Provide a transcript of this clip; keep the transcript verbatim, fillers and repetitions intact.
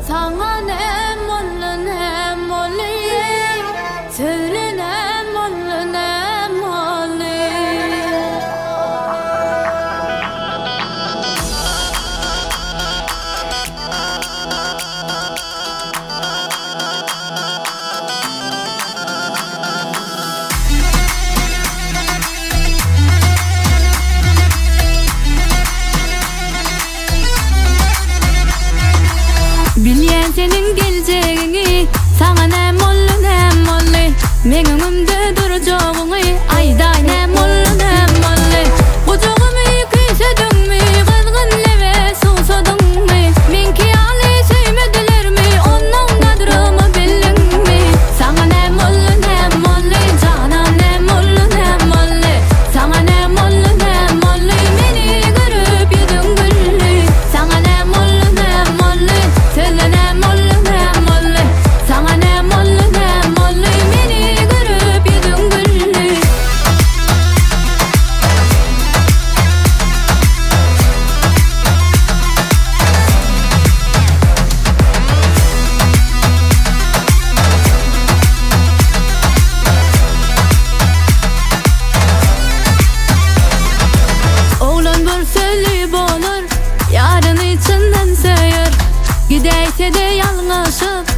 Sana ne mollu ne mollu, söyle ne mollu ne mollu. Bilyen senin geleceğini, sana ne mollu ne mollu. Men önümde duracağını, ayda ne mollu ne mollu. Kucağımı kıysadın mı, kızgın leve susadın mı? Men ki ali sevmediler mi, onun kadrımı bildin mi? Sana ne mollu ne mollu, cana ne mollu ne mollu. Sana ne mollu ne mollu, beni görüp yedin güllü. Sana ne mollu ne mollu, söyle ne mollu ne mollu. Sana ne mollu ne mollu, beni görüp yedin güllü. Oğlan bir söyleyip olur, yarın içinden söyler. Gideyse de yalnızlık,